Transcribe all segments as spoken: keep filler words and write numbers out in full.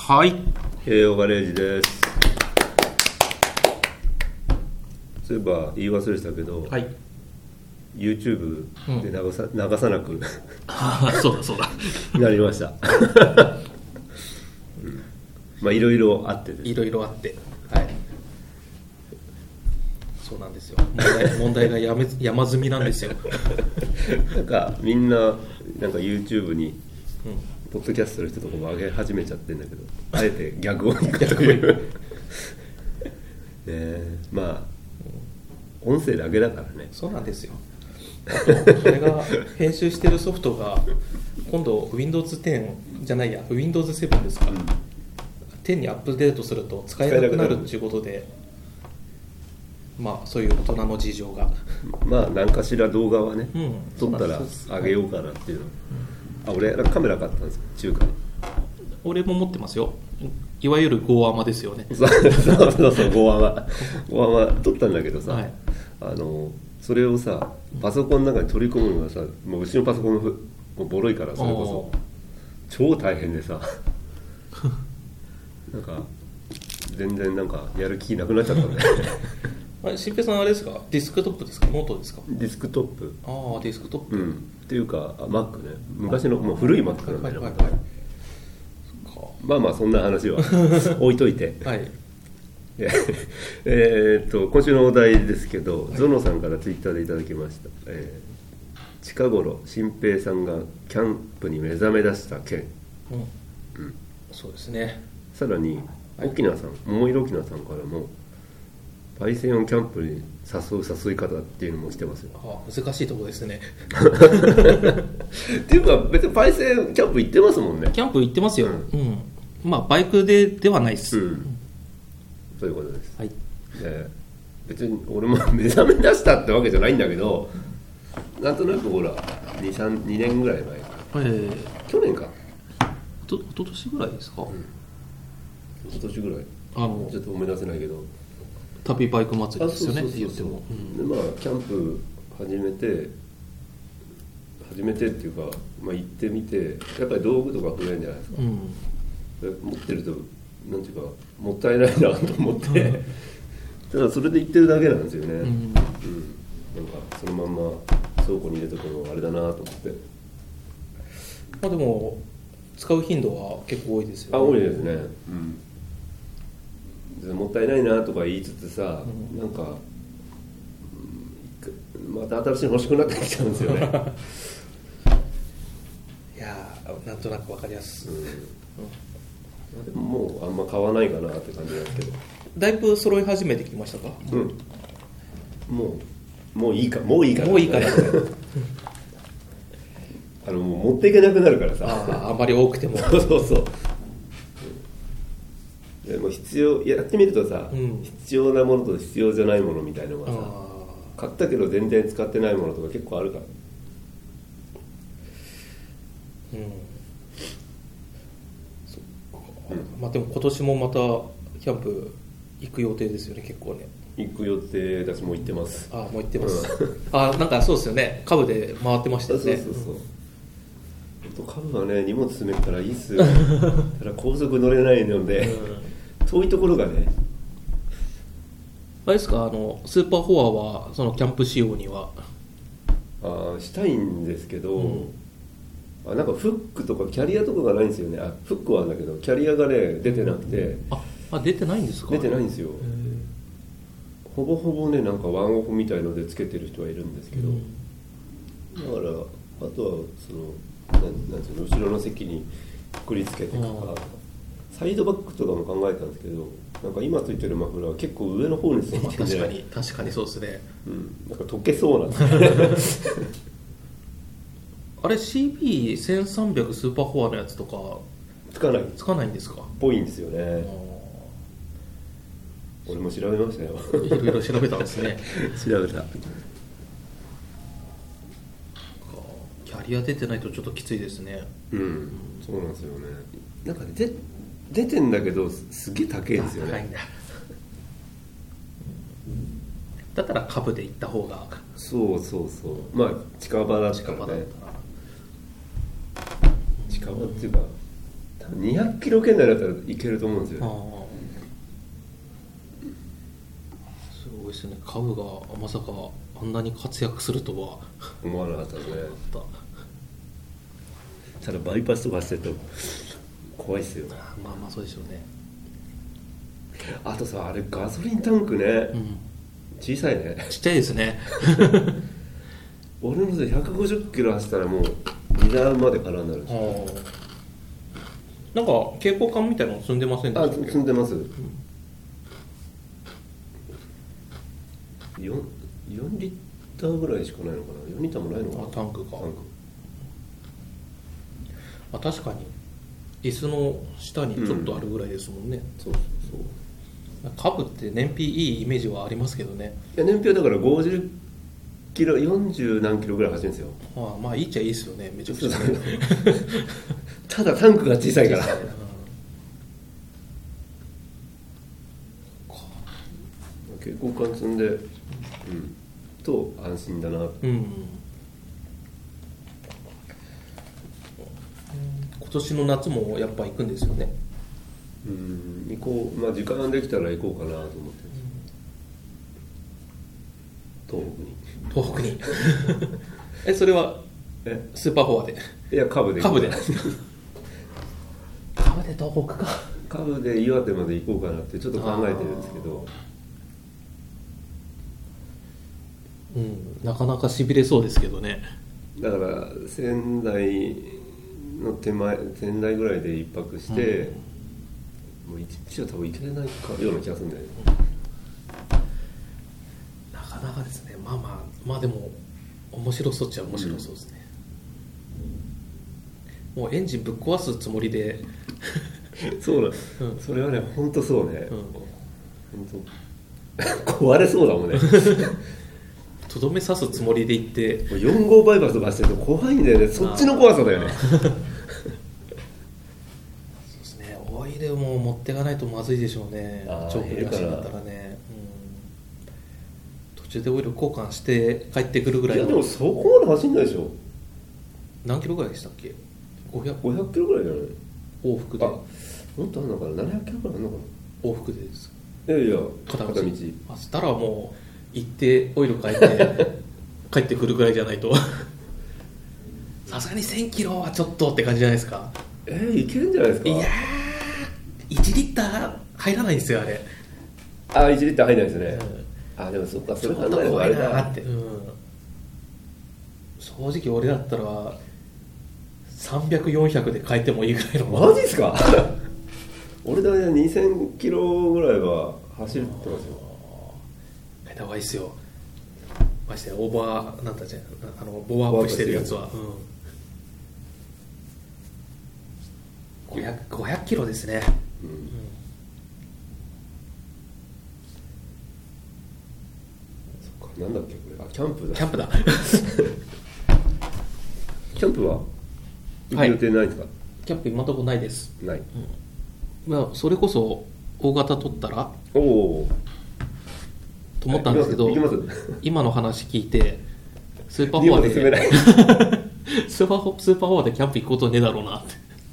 はい、 平和ガレージです。そういえば言い忘れてたけど、 はい、 YouTube で流さ、うん、流さなくそうだそうだなりました、うん、まあいろいろあってですね、 いろいろあって、はい、そうなんですよ。問題、問題がやめ山積みなんですよなんかみんななんか YouTube に、うん、ポッドキャストの人とかも上げ始めちゃってるんだけど、あえて逆を行くというねえ、まあ音声だけだからね。 そうなんですよ。あとこれが編集してるソフトが今度 ウィンドウズテン じゃないや ウィンドウズセブン ですか、うん、テンにアップデートすると使えなくなるっていうことで、まあそういう大人の事情が、 まあ何かしら動画はね、うん、撮ったら上げようかなっていうの、うん、あ、俺カメラ買ったんですよ、中華に。 俺も持ってますよ。いわゆるゴーアマですよね。 そうそうそうそう、ゴーアマゴーアマ撮ったんだけどさ、はい、あのそれをさパソコンの中に取り込むのがさ、もううちのパソコンもうボロいから、それこそ超大変でさなんか全然なんかやる気なくなっちゃったんであれ、新平さんあれですか、ディスクトップですか、ノートですか。 ディスクトップ。 ああ、ディスクトップ、 うん、っていうか Mac ね、昔のもう古い Mac なんだけど、はいはいはいはい、まあまあそんな話は置いといて、はい、えーっと今週のお題ですけど、はい、ゾノさんからツイッターでいただきました、えー、近頃新平さんがキャンプに目覚め出した件、 うんうん、そうですね。 さらに沖縄さん、桃色沖縄さんからもパイセンをキャンプに誘う誘い方っていうのも来てますよ。 ああ、難しいところですねっていうか別にパイセンキャンプ行ってますもんね。 キャンプ行ってますよ、うん、うん、まあバイクでではないです、うん、 そういうことです、 はい、 で別に俺も目覚め出したってわけじゃないんだけど、なんとなくほら に,さん にねんぐらい前か、えー、去年かおと一昨年ぐらいですか、うん、 一昨年ぐらい、あのちょっと思い出せないけど、 旅バイク祭りですよね。 そうそうそうそう、うん、でまあキャンプ始めて初めてっていうか、まあ、行ってみてやっぱり道具とか増えるんじゃないですか、うん、持ってるとなんていうかもったいないなと思ってただそれで行ってるだけなんですよね、うんうん、なんかそのまんま倉庫に入れとくのもあれだなと思って。 まあでも使う頻度は結構多いですよね。 あ、多いですね、うん、もったいないなとか言いつつさ、うん、なんかまた新しいの欲しくなってきちゃうんですよねいやー、なんとなく分かりやすい、うんうん、 でももうあんま買わないかなって感じなんですけど、 だいぶ揃い始めてきましたか。 うん、もうもういいかもういいかなもういいかなあのもう持っていけなくなるからさ、 あ, あんまり多くてもそうそうそう、うん、でも必要やってみるとさ、うん、必要なものと必要じゃないものみたいなのがさ、買ったけど全然使ってないものとか結構あるから、 うん、そっか、うん、まあでも今年もまたキャンプ行く予定ですよね。結構ね、 行く予定だし、もう行ってます。 あ、もう行ってます、うん、あ、なんかそうですよね、カブで回ってましたよね。 そうそうそう、うん、カブはね荷物詰めるからいいっすよただ高速乗れないので、うん、遠いところがね、 あれですか、あのスーパーフォアはそのキャンプ仕様にはあしたいんですけど、うん、あなんかフックとかキャリアとかがないんですよね。あ、フックはあるんだけどキャリアがね出てなくて、うん、ああ出てないんですか。 出てないんですよ。ほぼほぼね、なんかワンオフみたいのでつけてる人はいるんですけど、うん、だからあとはその な, なんていうの後ろの席にくくりつけてとか、サイドバックとかも考えたんですけど、なんか今ついてるマフラーは結構上の方についてるんで、 確かに確かにそうですね、 うん、なんか溶けそうなんですあれ シービーせんさんびゃく スーパーフォアのやつとかつかないつかないんですか。 ぽいんですよね。俺も調べましたよいろいろ調べたんですね調べた。 キャリア出てないとちょっときついですね。 うん、うん、そうなんですよね。なんかで出てんだけどすげえ高いんですよね。高いんだだったら株で行った方が。 そうそうそう、まあ近場だったらね、近場っていうかにひゃくキロ圏内だったらいけると思うんですよ、ね、 あすごいですね。カブがまさかあんなに活躍するとは思わなかったですね。ただバイパスとかしてると怖いっすよ。 まあまあそうでしょうね。 あとさ、あれガソリンタンクね、うん、小さいね。 ちっちゃいですね俺のでひゃくごじゅっキロ走ったらもう荷台まで空になるし、 なんか蛍光管みたいなの積んでませんでしたっけ？ あ、積んでます、うん、4, 4リッターぐらいしかないのかな。よんリッターもないのかな。 あ、タンクか。タンク、あ、確かに椅子の下にちょっとあるぐらいですもんね、 うん、そうそうそう。 カブって燃費いいイメージはありますけどね。 いや燃費はだからごじゅっキロ、よんじゅう何キロぐらい走るんですよ。 ああ、まあいいっちゃいいですよね、めちゃくちゃただタンクが小さいから、うん、蛍光管積んで、うん、と安心だな、うん、 今年の夏もやっぱ行くんですよね。 うん、行こう、まあ時間できたら行こうかなと思って、うん、東北に東北にえ、それはえスーパーフォアで？ いや、カブでカブでカブで東北か。 カブで岩手まで行こうかなってちょっと考えてるんですけど、 うん、なかなかしびれそうですけどね。 だから仙台の手前、仙台ぐらいで一泊して、うん、もう一日は多分行けないかような気がするんだよね、 うん、なかなかですね。まあまあまあでも面白そうっちゃ面白そうですね、うん、もうエンジンぶっ壊すつもりでそうだ、うん、それはね本当そうね、うん、本当壊れそうだもんねとどめ刺すつもりで行ってよん号バイパスとかしてると怖いんだよね。そっちの怖さだよねそうですね。オイルも持っていかないとまずいでしょうね。長距離走だったらね、うん、途中でオイル交換して帰ってくるぐらいの。 いやでもそこまで走んないでしょ。 何キロぐらいでしたっけ？ ごひゃく, ごひゃくキロぐらいじゃない？ 往復で。あ、 もっとあるのかな。ななひゃくキロぐらいあるのかな。往復でです。 いやいや片道。 片道。 あ、したらもう行ってオイル変えて帰ってくるぐらいじゃないとさすがにせんキロはちょっとって感じじゃないですか。 えー、いけるんじゃないですか。 いやーいちリッター入らないんですよあれ。 あ、いちリッター入らないですね、うん、あ、でもそっか、それ考えればあれだって、うん、正直俺だったらさんびゃく、よんひゃくで変えてもいいぐらいの。 マジですか俺だいにせんキロぐらいは走ってますよ。 変えた方がいいですよ。ましてオーバーなんだっけ、あのボアアップしてるやつは、うん、ごひゃく、ごひゃくキロですね、うんうん、 そっか、なんだっけこれ。あ、キャンプだ。 キャンプだキャンプは行く予定ないですか？はい、 キャンプ今のところないです。 ない、 うん、まあ、それこそ大型取ったらおおと思ったんですけど、今の話聞いてスーパーフォアでスーパーフォスーパーフォアでキャンプ行くことねえだろうなって。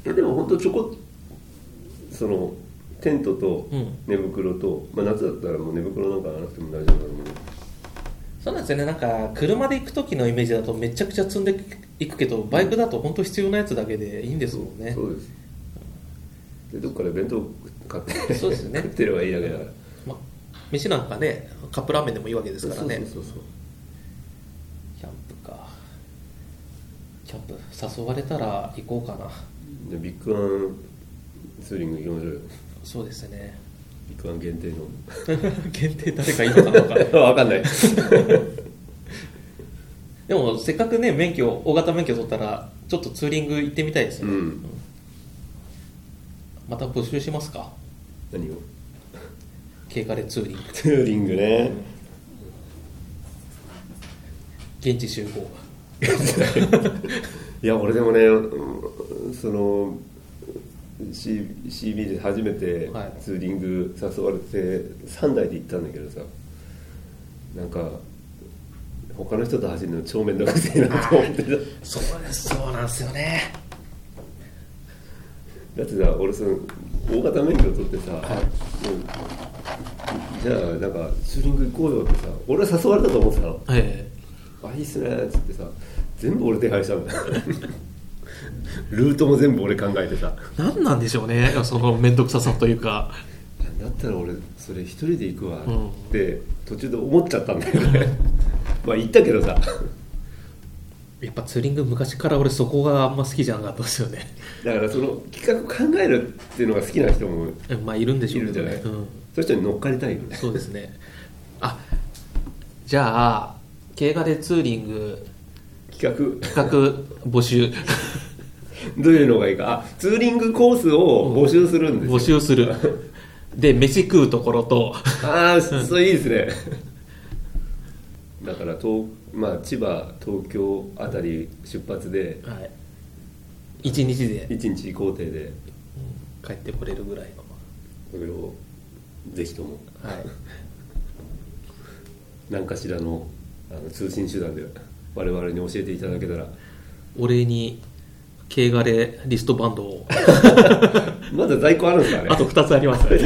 でも本当ちょこそのテントと寝袋と、うん、まあ、夏だったらもう寝袋なんかなくても大丈夫だと思う。 そうなんですよね。なんか車で行く時のイメージだとめちゃくちゃ積んでいくけど、バイクだと本当必要なやつだけでいいんですもんね。 そう、そうです。でどっかで弁当買ってそうですね食ってればいいだけだから、 ま、飯なんかねカップラーメンでもいいわけですからね。 そうそうそうそう。 キャンプか。キャンプ誘われたら行こうかな。 でビッグワンツーリング行きましょうよ。 そうですね。 ビッグワン限定の限定誰かいいのかな分かんかんないでもせっかくね免許大型免許取ったらちょっとツーリング行ってみたいですよね、うんうん、また募集しますか。 何を？ 軽カレツーリング。 ツーリングね、 現地集合いや俺でもねその C シービー で初めてツーリング誘われてさんだいで行ったんだけどさ、なんか他の人と走るの超面倒くせえなと思ってた。 そうです、そうなんですよね。 だってさ、俺その大型免許取ってさ、はい、じゃあなんかツーリング行こうよってさ、俺は誘われたと思ってたの、はい、あ、いいっすねっつってさ、全部俺手配したんだよルートも全部俺考えてさ、 何なんでしょうねその面倒くささというかだったら俺それ一人で行くわって途中で思っちゃったんだよねまあ行ったけどさ、 やっぱツーリング昔から俺そこがあんま好きじゃなかったですよね。 だからその企画考えるっていうのが好きな人もまあいるんでしょうけどね、 いるじゃない、うん、そういう人に乗っかりたいよね。 そうですね。あ、じゃあ競馬でツーリング企画企画募集どういうのがいいか。あ、ツーリングコースを募集するんですよ。 募集するで飯食うところとああ、それいいですねだから東、まあ、千葉東京あたり出発で、はい、 いちにちでいちにち行程で、うん、 帰ってこれるぐらいのそれをぜひとも、 はい、 何かしらの、あの通信手段で我々に教えていただけたら。 お礼に競馬でリストバンドをまだ在庫あるんですかね。 あとふたつありますね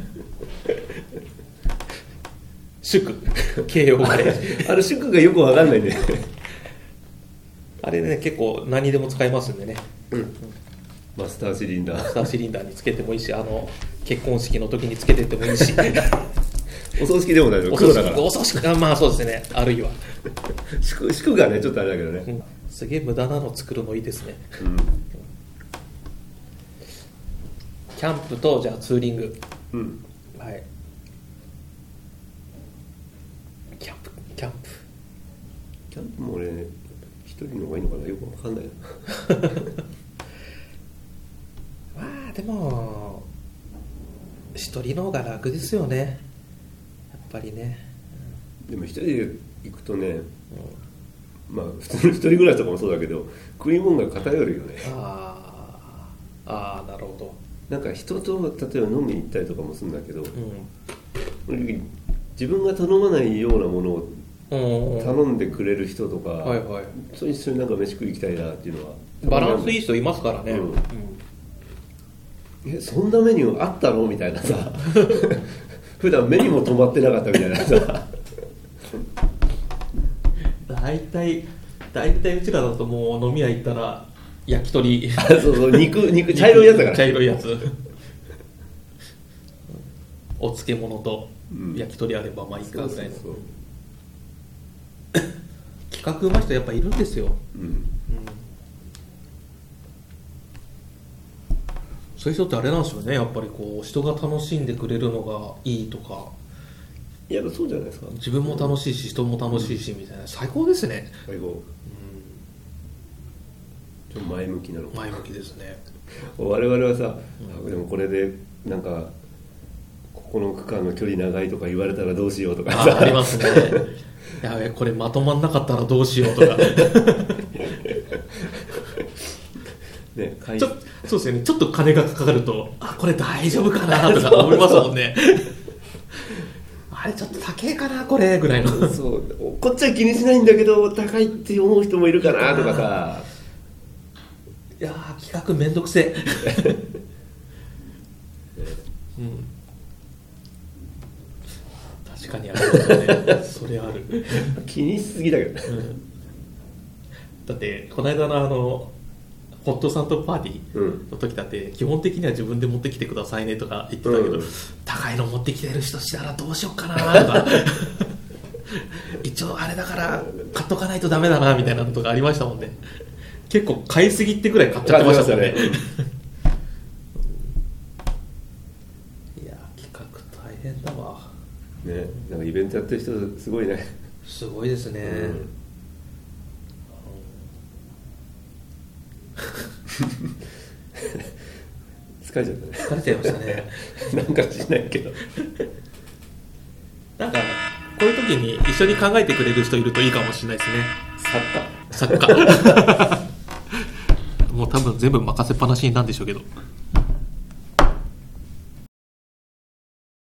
祝慶応あれあれ祝がよくわかんないねあれね、結構何にでも使えますんでね、 うんうん、マスターシリンダーマスターシリンダーにつけてもいいし、あの結婚式の時につけてってもいいしお葬式でもないの、 お葬式、お葬式まあそうですね、あるいは祝, 祝がねちょっとあれだけどね、うん、 すげえ無駄なの作るのいいですね、うん、キャンプとじゃあツーリング、うん、はい、キャンプキャンプキャンプも俺一人の方がいいのかな、よくわかんないなまあでも一人の方が楽ですよね、やっぱりね、 うん、でも一人で行くとね、うん、まあ普通の一人暮らしとかもそうだけど食い物が偏るよね。 ああ、なるほど。 なんか人と例えば飲みに行ったりとかもするんだけど、うん、自分が頼まないようなものを頼んでくれる人とか、はいはい、そう一緒になんか飯食い行きたいなっていうのはバランスいい人いますからね、うんうん、 えそんなメニューあったのみたいなさ普段目にも止まってなかったみたいなさ大体大体うちらだともう飲み屋行ったら焼き鳥あそうそう肉肉茶色いやつだから茶色いやつお漬物と焼き鳥あればまあいいかぐらいの、そうそうそう企画うまい人やっぱいるんですよ、うんうん、そういう人ってあれなんですよね、やっぱりこう人が楽しんでくれるのがいいとか、 いやそうじゃないですか、 自分も楽しいし人も楽しいしみたいな、最高ですね。 最高、うん、ちょっと前向きなの前向きですね我々はさ、うん、でもこれでなんかここの区間の距離長いとか言われたらどうしようとかさあ, ありますねやべこれまとまんなかったらどうしようとかね、ちょそうですよね、ちょっと金がかかるとあこれ大丈夫かなとか思いますもんねあれちょっと高いかなこれぐらいのそうこっちは気にしないんだけど高いって思う人もいるかなとかさ、 いや企画めんどくせえ、うん、確かにありますねそれある気にしすぎだけど、うん、 だってこの間のあのホットサンドパーティーの時だって、うん、基本的には自分で持ってきてくださいねとか言ってたけど、うん、高いの持ってきてる人したらどうしようかなとか一応あれだから買っとかないとダメだなみたいなのとかありましたもんね。結構買いすぎってぐらい買っちゃってましたもんね。いや企画大変だわね、なんかイベントやってる人すごいね。 すごいですね、うん疲れちゃったね。 疲れちゃいましたねなんかしないけどなんかこういう時に一緒に考えてくれる人いるといいかもしれないですね。作家作家もう多分全部任せっぱなしなんでしょうけど